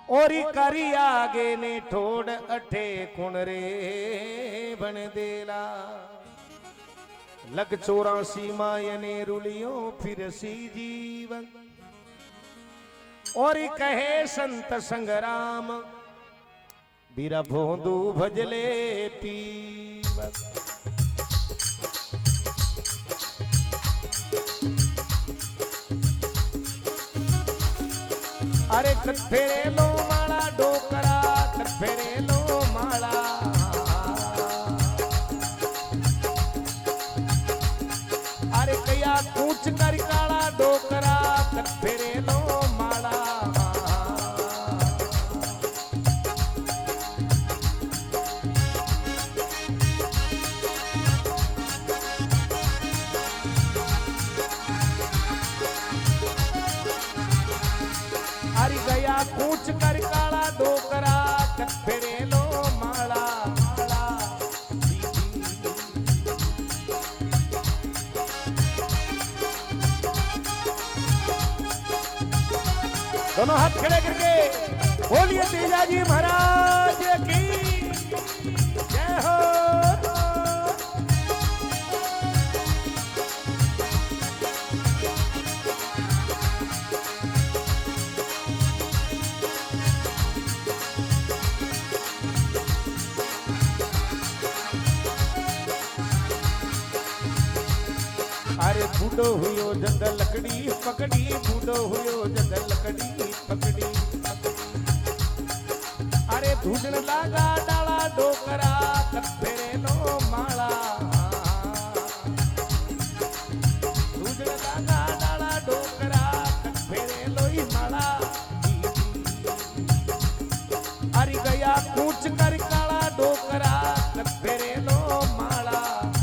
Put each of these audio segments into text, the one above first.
और करी आगे ने ठोड़ अठे कुण रे बन देला लग 84 मायने रुलियो फिर सी जीवन और कहे संत संग्राम बीरा भोंदू भजले पीवन अरे कथेरे लो माला डोकरा कथेरे लो माला अरे कया कूच कर काला डोकरा कथेरे लो माला हरी गया कूच कर काला डोकरा कथेरे लो माला माला दोनों हाथ खड़े करके बोलिए तेजाजी महाराज की जय हो। अरे बूढ़ो हुयो जद लकड़ी पकड़ी बूढ़ो हुयो जद लकड़ी पकड़ी अरे धूजन लागा डाला डोकरा कथेरे लो माला धूजन लागा डाला डोकरा कथेरे लो ही माला अरे गया कूच कर काला डोकरा कथेरे लो माला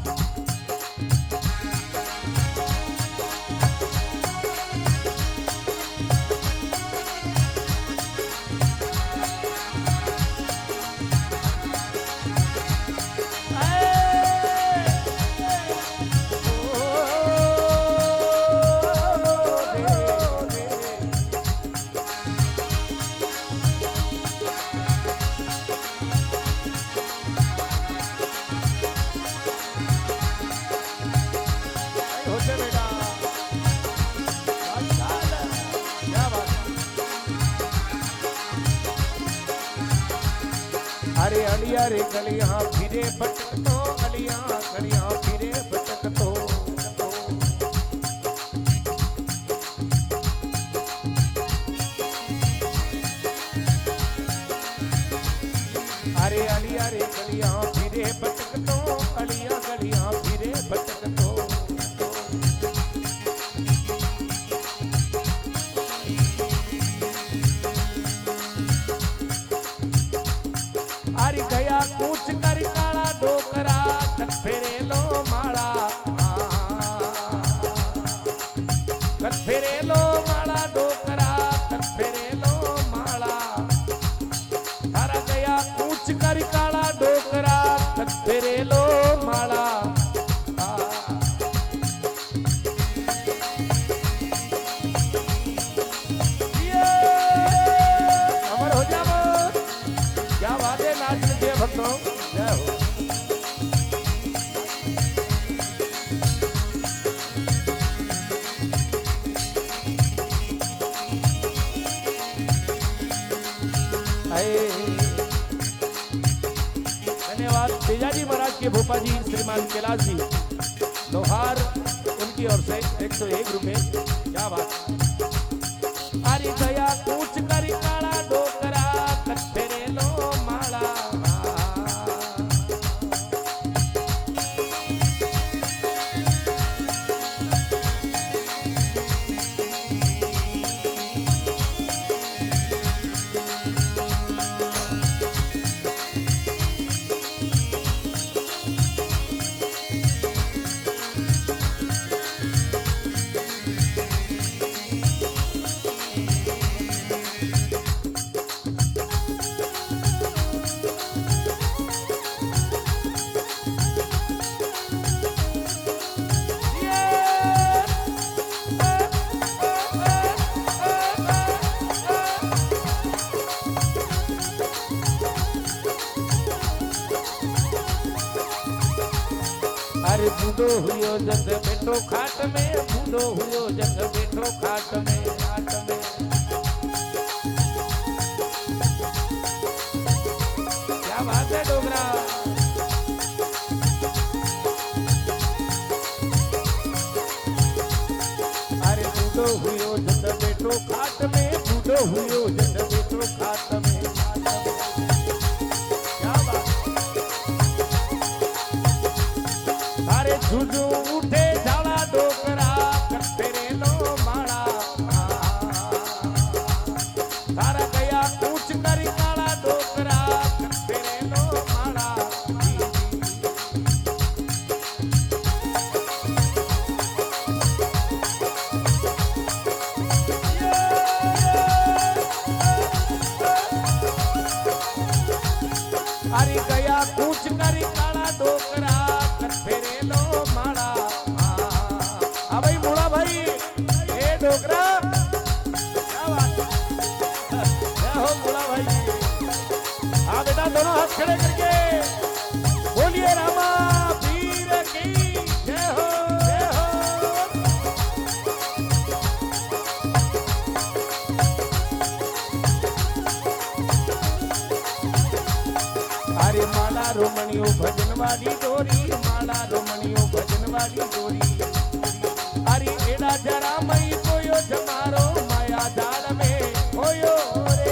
अरे अलिया रे गलियां फिरे भटक तो अलिया गलियां फिरे भटक तो अरे अलिया रे गलियां फिरे भटक तो अलिया गलियां फिरे भटक तो अरे गया कूच कर काला डोकरा कथेरे लो माला कथेरे लो माला डोकरा कथेरे लो माला तारा गया कूच कर काला डोकरा कथेरे लो माला अमर हो जाओ क्या बात है नाच लीजिए भक्तों जय हो। धन्यवाद तेजाजी महाराज के भोपा जी श्रीमान कैलाश जी लोहार उनकी ओर से 101 रुपए क्या बात। अरे गया कूच कर काला डोकरा कथेरे लो माला अरे बूढ़ो हुयो जग बैठो खाट में, बूढ़ो हुयो जग बैठो खाट में, खाट में। क्या बात है डोगरा। अरे बूढ़ो हुयो जग बैठो खाट में, बूढ़ो हुयो जग बैठो खाट में, खाट में। क्या बात। अरे झुझू उठे झाड़ा डोगरा तेरे लो माड़ा, तारा गया कूच कर काला डोगरा तेरे लो माड़ा। अरे गया कूच कर काला डोगरा तेरे लो माड़ा। हाँ भाई मुड़ा भाई ए डोगरा, क्या बात है हो मुड़ा भाई। हाँ बेटा दोनों हाथ खड़े करके बोलिए रामा वीर की जय हो, जय हो। अरे माला रोमणियो भजन वाली डोरी, माला रोमणियो भजन वाली डोरी। अरे एड़ा जरा मई कोयो जमारो माया जाल में होयो रे।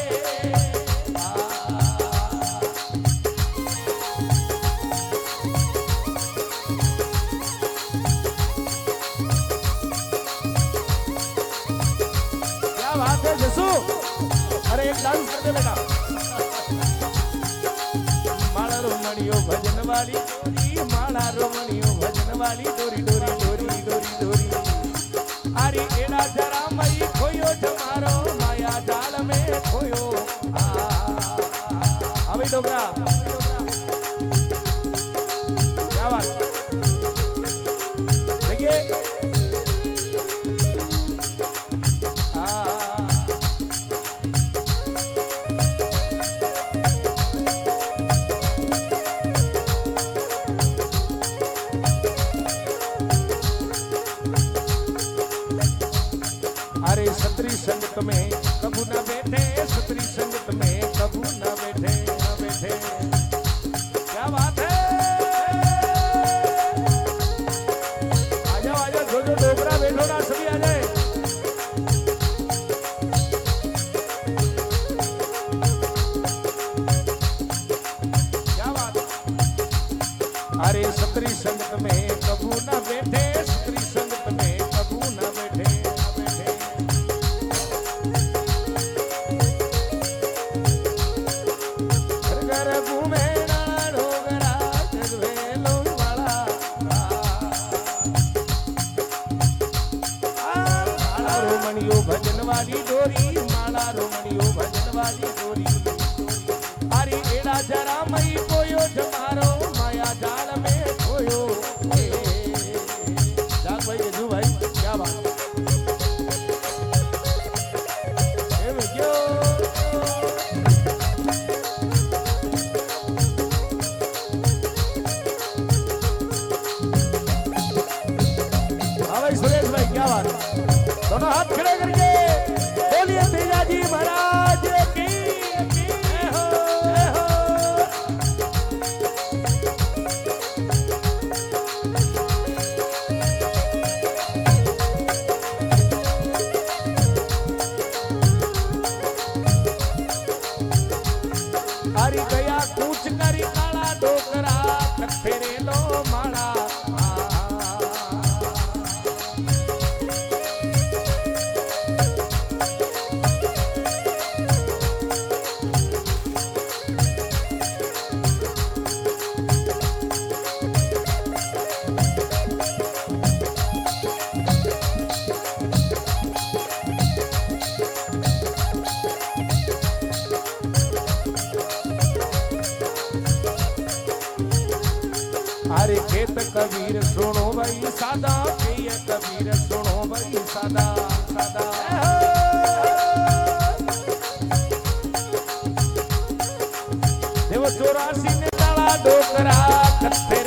क्या बात है जसू, अरे एक डांस कर दे बेटा। माला रोमणियो भजन वाली डोरी, माला रोमणियो भजन वाली डोरी, डोरी डोरी डोरी डोरी। अरे एड़ा जरा मई खोयो जमारो माया जाल में खोयो। अभी डोगरा क्या बात देखिए। अरे सत्री संगत में कबू न बैठे, सत्री संगत में कबू न बैठे, न बैठे। क्या बात है। आ जाओ आ जाओ, जो जो डोगरा बैठो ना सभी आ जाए। क्या बात। अरे सत्री संगत में कबू न बैठे, सत्री संगत में कबू न बैठे। भजन वाली डोरी, माला रोमणियो भजन वाली डोरी। अरे एड़ा जरा मई कोयो जमारो माया जाल में खोयो। जाग भाई यजू भाई क्या बात। हाँ भाई सुरेश भाई क्या बात। दोनों हाथ खड़े करके बोलिए तेजा जी महाराज की जय हो, जय हो। अरे गया कूच कर काला डोगरा तेरे लो माड़ा। अरे खेत कबीर सुनो भाई सादा, कबीर सुनो भाई सादा, सादा। देव 84 ने डाला डोकरा कत्थे